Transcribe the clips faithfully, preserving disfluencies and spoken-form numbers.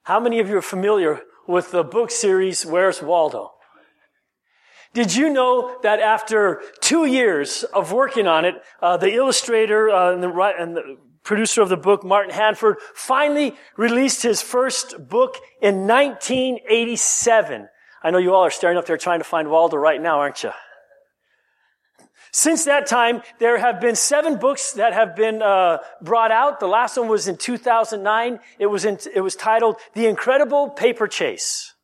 How many of you are familiar with the book series, Where's Waldo? Did you know that after two years of working on it, uh, the illustrator uh, and, the, and the producer of the book, Martin Hanford, finally released his first book in nineteen eighty-seven. I know you all are staring up there trying to find Waldo right now, aren't you? Since that time, there have been seven books that have been uh, brought out. The last one was in two thousand nine. It was in, it was titled The Incredible Paper Chase.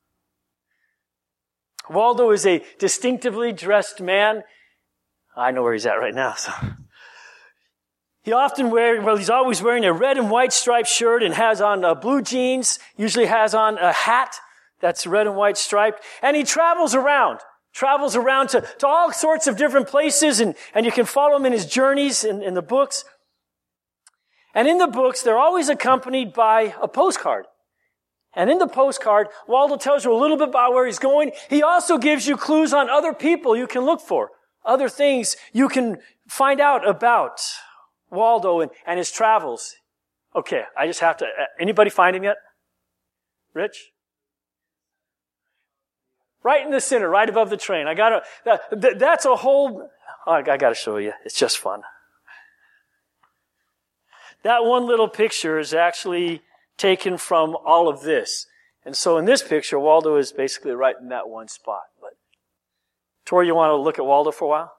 Waldo is a distinctively dressed man. I know where he's at right now. So he often wears, well, he's always wearing a red and white striped shirt and has on uh, blue jeans. Usually has on a hat that's red and white striped, and he travels around. Travels around to, to all sorts of different places, and, and you can follow him in his journeys in, in the books. And in the books, they're always accompanied by a postcard. And in the postcard, Waldo tells you a little bit about where he's going. He also gives you clues on other people you can look for, other things you can find out about Waldo and, and his travels. Okay, I just have to, uh, anybody find him yet? Rich? Right in the center, right above the train. I gotta, that, that's a whole, oh, I gotta show you. It's just fun. That one little picture is actually taken from all of this. And so in this picture, Waldo is basically right in that one spot. But Tori, you want to look at Waldo for a while?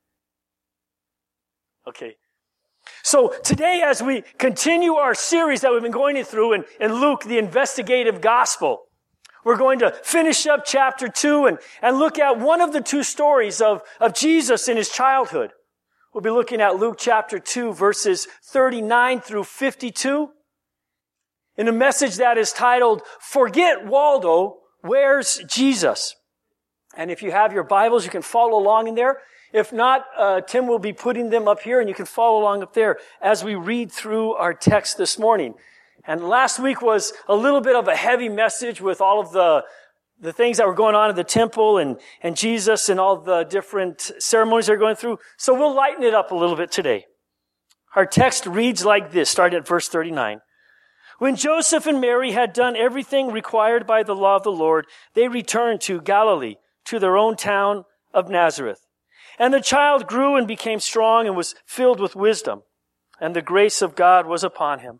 Okay. So today, as we continue our series that we've been going through in, in Luke, the investigative gospel, we're going to finish up chapter two and, and look at one of the two stories of, of Jesus in his childhood. We'll be looking at Luke chapter two, verses thirty-nine through fifty-two, in a message that is titled, Forget Waldo, Where's Jesus? And if you have your Bibles, you can follow along in there. If not, uh, Tim will be putting them up here, and you can follow along up there as we read through our text this morning. And last week was a little bit of a heavy message with all of the, the things that were going on in the temple and, and Jesus and all the different ceremonies they're going through. So we'll lighten it up a little bit today. Our text reads like this, starting at verse thirty-nine. When Joseph and Mary had done everything required by the law of the Lord, they returned to Galilee, to their own town of Nazareth. And the child grew and became strong and was filled with wisdom, and the grace of God was upon him.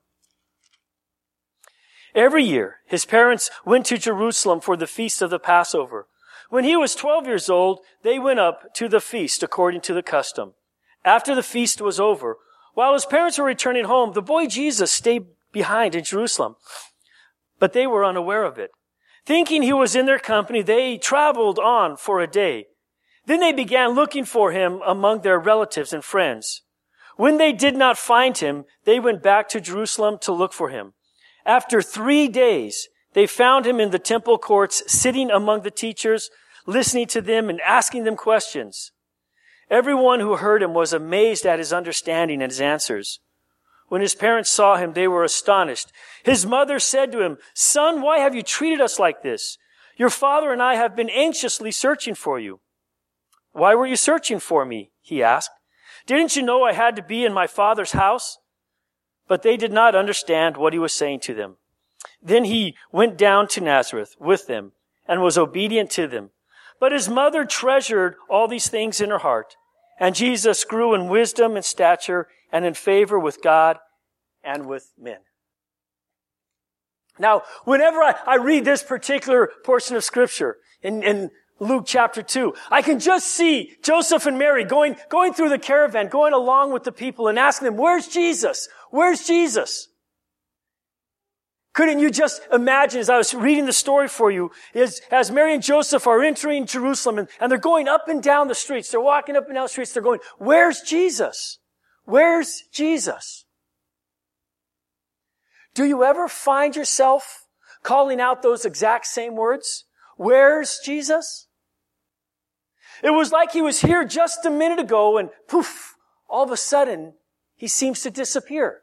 Every year, his parents went to Jerusalem for the feast of the Passover. When he was twelve years old, they went up to the feast according to the custom. After the feast was over, while his parents were returning home, the boy Jesus stayed behind in Jerusalem. But they were unaware of it. Thinking he was in their company, they traveled on for a day. Then they began looking for him among their relatives and friends. When they did not find him, they went back to Jerusalem to look for him. After three days, they found him in the temple courts, sitting among the teachers, listening to them and asking them questions. Everyone who heard him was amazed at his understanding and his answers. When his parents saw him, they were astonished. His mother said to him, "Son, why have you treated us like this? Your father and I have been anxiously searching for you." "Why were you searching for me?" he asked. "Didn't you know I had to be in my father's house?" But they did not understand what he was saying to them. Then he went down to Nazareth with them and was obedient to them. But his mother treasured all these things in her heart. And Jesus grew in wisdom and stature and in favor with God and with men. Now, whenever I, I read this particular portion of Scripture in, in Luke chapter two, I can just see Joseph and Mary going, going through the caravan, going along with the people and asking them, "Where's Jesus? Where's Jesus?" Couldn't you just imagine, as I was reading the story for you, is as Mary and Joseph are entering Jerusalem and, and they're going up and down the streets, they're walking up and down the streets, they're going, "Where's Jesus? Where's Jesus?" Do you ever find yourself calling out those exact same words? Where's Jesus? It was like he was here just a minute ago and poof, all of a sudden, he seems to disappear.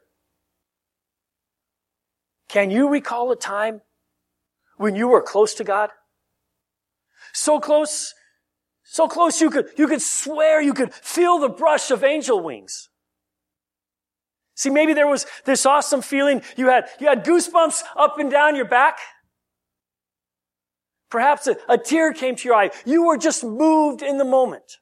Can you recall a time when you were close to God? So close, so close you could, you could swear you could feel the brush of angel wings. See, maybe there was this awesome feeling. You had, you had goosebumps up and down your back. Perhaps a, a tear came to your eye. You were just moved in the moment.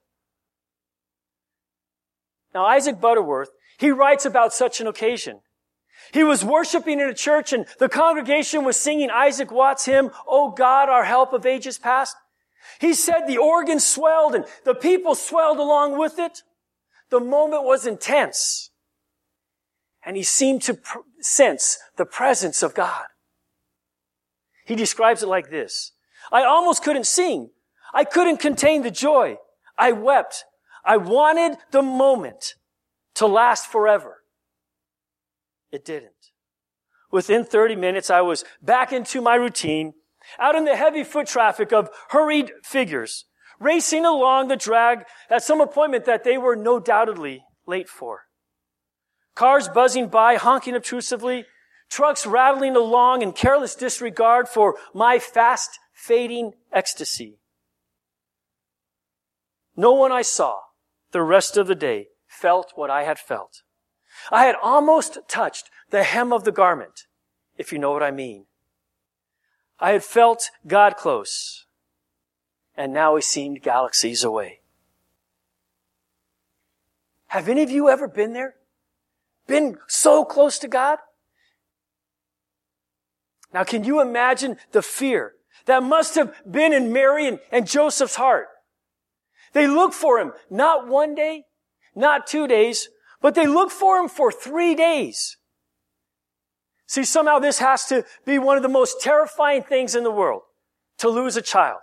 Now, Isaac Butterworth, he writes about such an occasion. He was worshiping in a church and the congregation was singing Isaac Watts' hymn, "O God, our help of ages past." He said the organ swelled and the people swelled along with it. The moment was intense. And he seemed to pr- sense the presence of God. He describes it like this. "I almost couldn't sing. I couldn't contain the joy. I wept. I wanted the moment to last forever." It didn't. Within thirty minutes, I was back into my routine, out in the heavy foot traffic of hurried figures, racing along the drag at some appointment that they were no doubtedly late for. Cars buzzing by, honking obtrusively, trucks rattling along in careless disregard for my fast fading ecstasy. No one I saw the rest of the day felt what I had felt. I had almost touched the hem of the garment, if you know what I mean. I had felt God close, and now He seemed galaxies away. Have any of you ever been there? Been so close to God? Now, can you imagine the fear that must have been in Mary and, and Joseph's heart? They looked for Him, not one day, not two days, but they looked for Him for three days. See, somehow this has to be one of the most terrifying things in the world, to lose a child.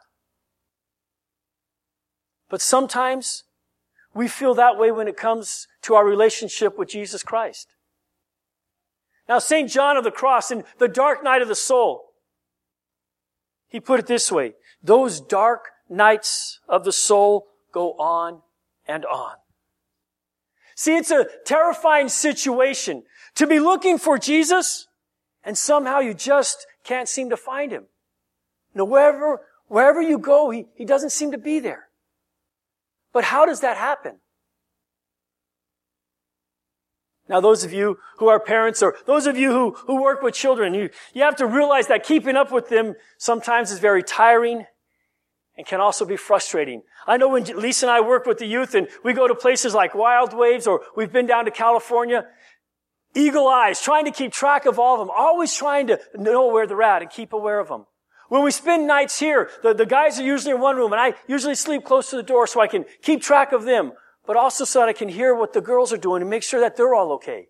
But sometimes we feel that way when it comes to our relationship with Jesus Christ. Now, Saint John of the Cross, in the dark night of the soul, he put it this way: those dark nights of the soul go on and on. See, it's a terrifying situation to be looking for Jesus and somehow you just can't seem to find Him. Now, wherever, wherever you go, he, he doesn't seem to be there. But how does that happen? Now, those of you who are parents or those of you who, who work with children, you, you have to realize that keeping up with them sometimes is very tiring and can also be frustrating. I know when Lisa and I work with the youth and we go to places like Wild Waves or we've been down to California, eagle eyes, trying to keep track of all of them, always trying to know where they're at and keep aware of them. When we spend nights here, the, the guys are usually in one room and I usually sleep close to the door so I can keep track of them, but also so that I can hear what the girls are doing and make sure that they're all okay.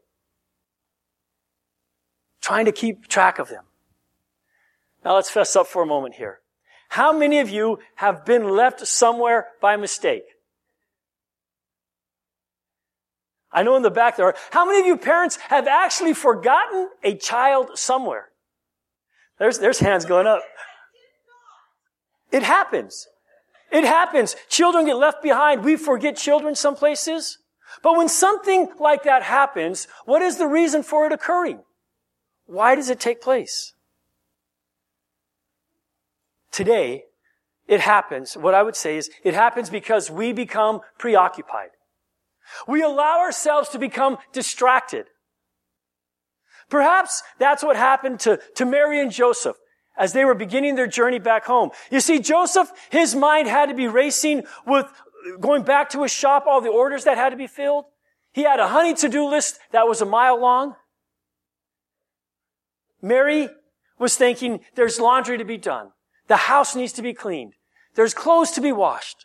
Trying to keep track of them. Now let's fess up for a moment here. How many of you have been left somewhere by mistake? I know in the back there are. How many of you parents have actually forgotten a child somewhere? There's, there's hands going up. It happens. It happens. Children get left behind. We forget children some places. But when something like that happens, what is the reason for it occurring? Why does it take place? Today, it happens, what I would say is, it happens because we become preoccupied. We allow ourselves to become distracted. Perhaps that's what happened to, to Mary and Joseph as they were beginning their journey back home. You see, Joseph, his mind had to be racing with going back to his shop, all the orders that had to be filled. He had a honey to-do list that was a mile long. Mary was thinking, there's laundry to be done. The house needs to be cleaned. There's clothes to be washed.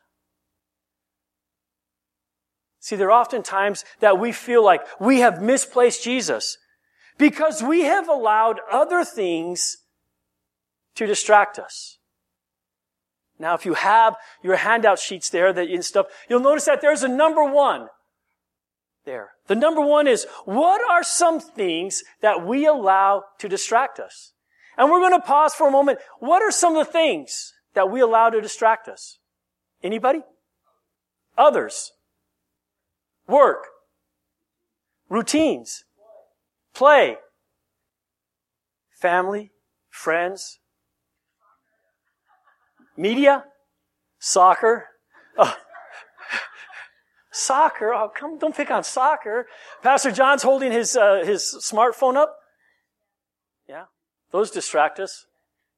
See, there are often times that we feel like we have misplaced Jesus because we have allowed other things to distract us. Now, if you have your handout sheets there that and stuff, you'll notice that there's a number one there. The number one is, what are some things that we allow to distract us? And we're going to pause for a moment. What are some of the things that we allow to distract us? Anybody? Others. Work. Routines. Play. Family. Friends. Media. Soccer. Oh. Soccer? Oh, come, don't pick on soccer. Pastor John's holding his, uh, his smartphone up. Yeah. Those distract us.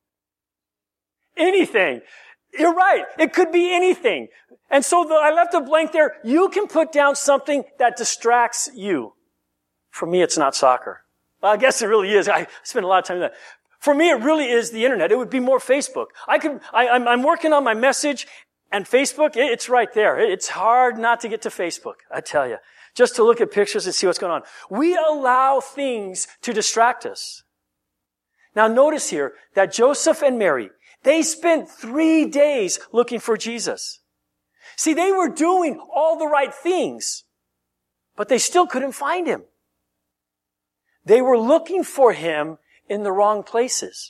Anything. You're right. It could be anything. And so the, I left a blank there. You can put down something that distracts you. For me, it's not soccer. Well, I guess it really is. I spend a lot of time on that. For me, it really is the internet. It would be more Facebook. I could, I, I'm, I'm working on my message, and Facebook, it, it's right there. It's hard not to get to Facebook, I tell you. Just to look at pictures and see what's going on. We allow things to distract us. Now notice here that Joseph and Mary, they spent three days looking for Jesus. See, they were doing all the right things, but they still couldn't find him. They were looking for him in the wrong places.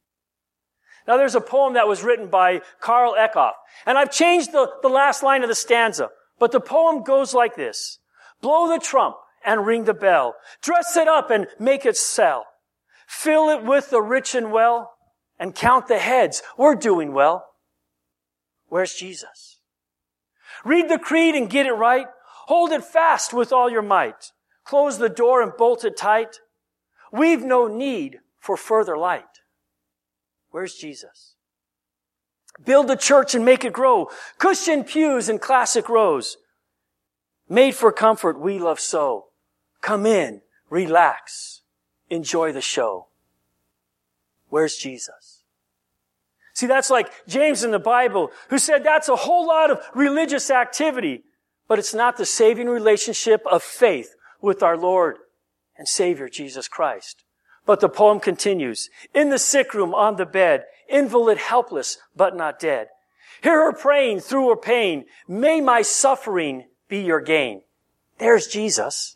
Now there's a poem that was written by Karl Eckhoff, and I've changed the, the last line of the stanza, but the poem goes like this. Blow the trump and ring the bell. Dress it up and make it sell. Fill it with the rich and well, and count the heads. We're doing well. Where's Jesus? Read the creed and get it right. Hold it fast with all your might. Close the door and bolt it tight. We've no need for further light. Where's Jesus? Build a church and make it grow. Cushioned pews and classic rows. Made for comfort we love so. Come in, relax, enjoy the show. Where's Jesus? See, that's like James in the Bible, who said that's a whole lot of religious activity, but it's not the saving relationship of faith with our Lord and Savior, Jesus Christ. But the poem continues. In the sick room, on the bed, invalid, helpless, but not dead. Hear her praying through her pain. May my suffering be your gain. There's Jesus.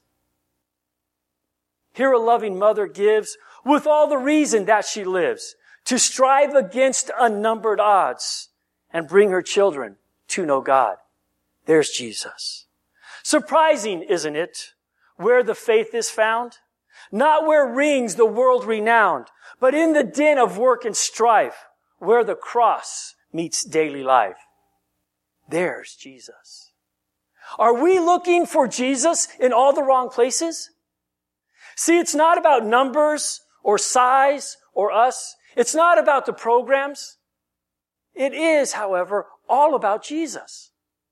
Here a loving mother gives, with all the reason that she lives, to strive against unnumbered odds and bring her children to know God. There's Jesus. Surprising, isn't it, where the faith is found? Not where rings the world renowned, but in the din of work and strife, where the cross meets daily life. There's Jesus. Are we looking for Jesus in all the wrong places? See, it's not about numbers or size or us. It's not about the programs. It is, however, all about Jesus.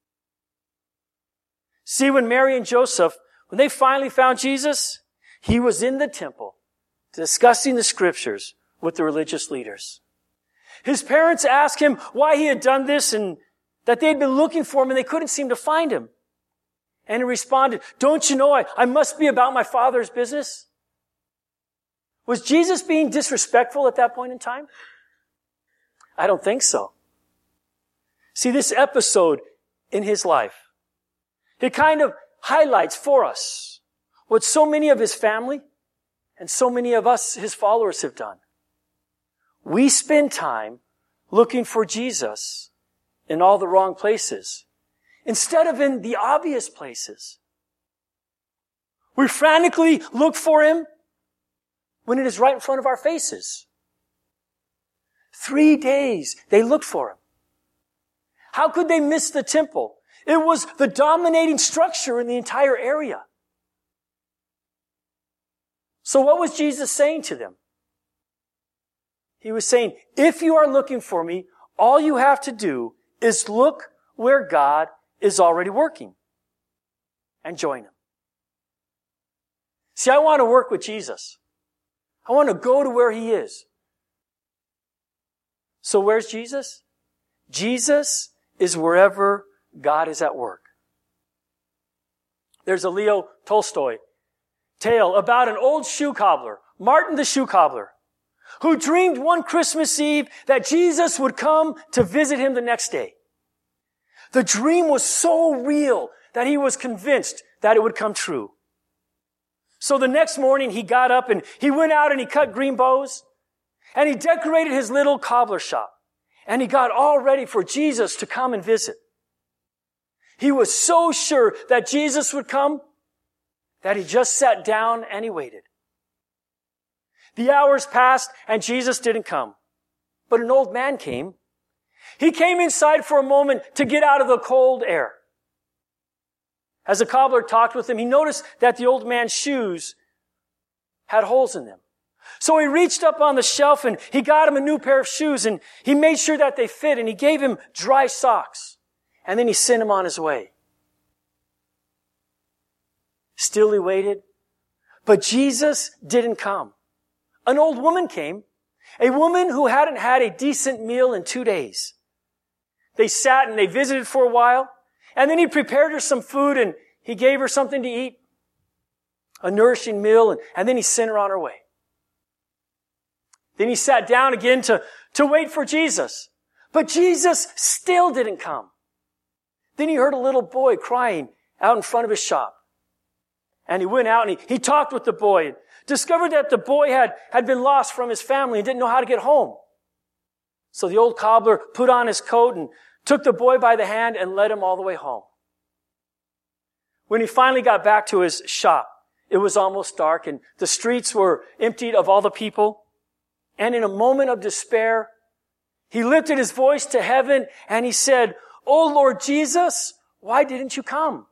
See, when Mary and Joseph, when they finally found Jesus, he was in the temple discussing the scriptures with the religious leaders. His parents asked him why he had done this and that they'd been looking for him and they couldn't seem to find him. And he responded, don't you know I, I must be about my Father's business? Was Jesus being disrespectful at that point in time? I don't think so. See, this episode in his life, it kind of highlights for us what so many of his family and so many of us, his followers, have done. We spend time looking for Jesus in all the wrong places instead of in the obvious places. We frantically look for him when it is right in front of our faces. Three days they looked for him. How could they miss the temple? It was the dominating structure in the entire area. So what was Jesus saying to them? He was saying, if you are looking for me, all you have to do is look where God is already working and join him. See, I want to work with Jesus. I want to go to where he is. So where's Jesus? Jesus is wherever God is at work. There's a Leo Tolstoy tale about an old shoe cobbler, Martin the shoe cobbler, who dreamed one Christmas Eve that Jesus would come to visit him the next day. The dream was so real that he was convinced that it would come true. So the next morning he got up and he went out and he cut green bows and he decorated his little cobbler shop and he got all ready for Jesus to come and visit. He was so sure that Jesus would come that he just sat down and he waited. The hours passed and Jesus didn't come. But an old man came. He came inside for a moment to get out of the cold air. As the cobbler talked with him, he noticed that the old man's shoes had holes in them. So he reached up on the shelf and he got him a new pair of shoes and he made sure that they fit and he gave him dry socks. And then he sent him on his way. Still he waited. But Jesus didn't come. An old woman came. A woman who hadn't had a decent meal in two days. They sat and they visited for a while. And then he prepared her some food and he gave her something to eat. A nourishing meal. And, and then he sent her on her way. Then he sat down again to, to wait for Jesus. But Jesus still didn't come. Then he heard a little boy crying out in front of his shop. And he went out and he, he talked with the boy and discovered that the boy had, had been lost from his family and didn't know how to get home. So the old cobbler put on his coat and took the boy by the hand and led him all the way home. When he finally got back to his shop, it was almost dark and the streets were emptied of all the people. And in a moment of despair, he lifted his voice to heaven and he said, "Oh Lord Jesus, why didn't you come?"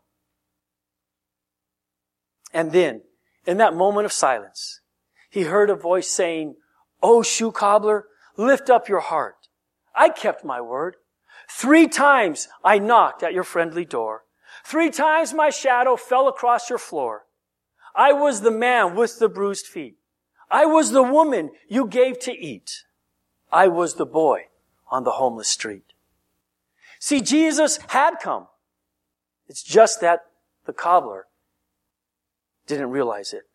And then, in that moment of silence, he heard a voice saying, "Oh shoe cobbler, lift up your heart. I kept my word. Three times I knocked at your friendly door. Three times my shadow fell across your floor. I was the man with the bruised feet. I was the woman you gave to eat. I was the boy on the homeless street." See, Jesus had come. It's just that the cobbler didn't realize it.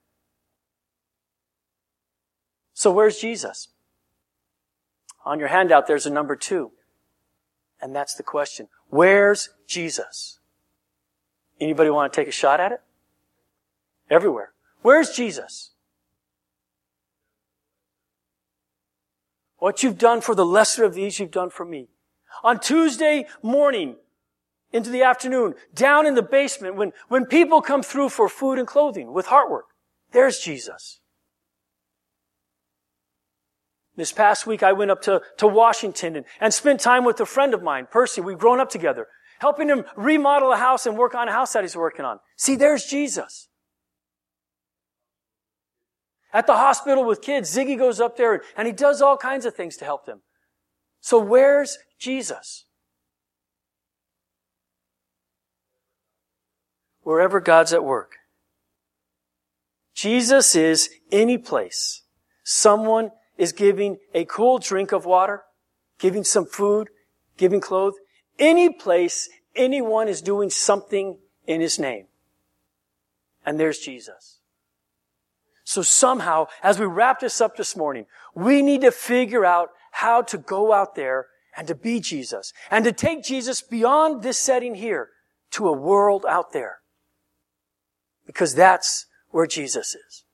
So where's Jesus? On your handout, there's a number two. And that's the question. Where's Jesus? Anybody want to take a shot at it? Everywhere. Where's Jesus? What you've done for the lesser of these, you've done for me. On Tuesday morning, into the afternoon, down in the basement, when, when people come through for food and clothing with Heartwork, there's Jesus. This past week, I went up to, to Washington and, and spent time with a friend of mine, Percy. We've grown up together, helping him remodel a house and work on a house that he's working on. See, there's Jesus. At the hospital with kids, Ziggy goes up there and, and he does all kinds of things to help them. So where's Jesus? Wherever God's at work. Jesus is any place. Someone is giving a cool drink of water, giving some food, giving clothes. Any place, anyone is doing something in His name. And there's Jesus. So somehow, as we wrap this up this morning, we need to figure out how to go out there and to be Jesus. And to take Jesus beyond this setting here to a world out there. Because that's where Jesus is.